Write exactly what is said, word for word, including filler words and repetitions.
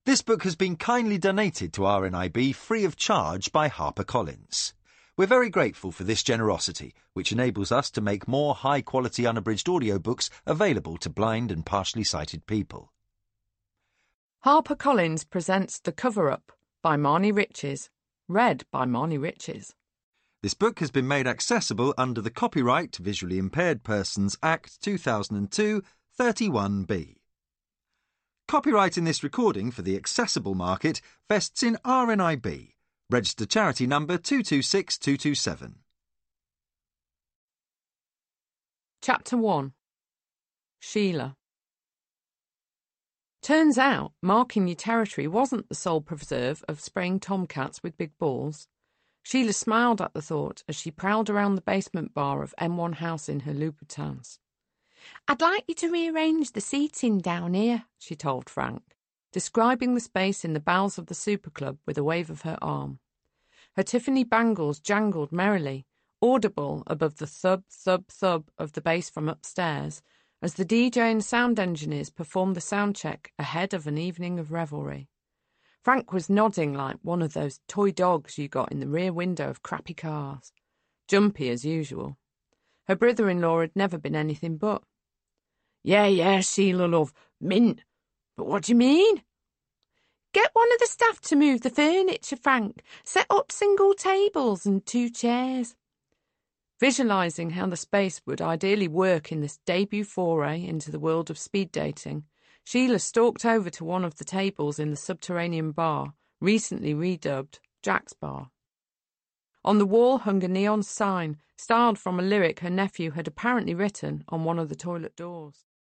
This book has been kindly donated to R N I B free of charge by HarperCollins. We're very grateful for this generosity, which enables us to make more high-quality unabridged audiobooks available to blind and partially sighted people. HarperCollins presents The Cover-Up by Marnie Riches, read by Marnie Riches. This book has been made accessible under the Copyright Visually Impaired Persons Act two thousand two, thirty-one B. Copyright in this recording for the accessible market vests in R N I B, registered charity number two two six two two seven. Chapter one. Sheila. Turns out, marking your territory wasn't the sole preserve of spraying tomcats with big balls. Sheila smiled at the thought as she prowled around the basement bar of M one House in her Louboutins. "I'd like you to rearrange the seating down here," she told Frank, describing the space in the bowels of the Super Club with a wave of her arm. Her Tiffany bangles jangled merrily, audible above the thub, thub, thub of the bass from upstairs, as the D J and sound engineers performed the sound check ahead of an evening of revelry. Frank was nodding like one of those toy dogs you got in the rear window of crappy cars. Jumpy as usual. Her brother-in-law had never been anything but. "Yeah, yeah, Sheila, love. Mint. But what do you mean?" "Get one of the staff to move the furniture, Frank. Set up single tables and two chairs." Visualising how the space would ideally work in this debut foray into the world of speed dating, Sheila stalked over to one of the tables in the subterranean bar, recently redubbed Jack's Bar. On the wall hung a neon sign, styled from a lyric her nephew had apparently written on one of the toilet doors.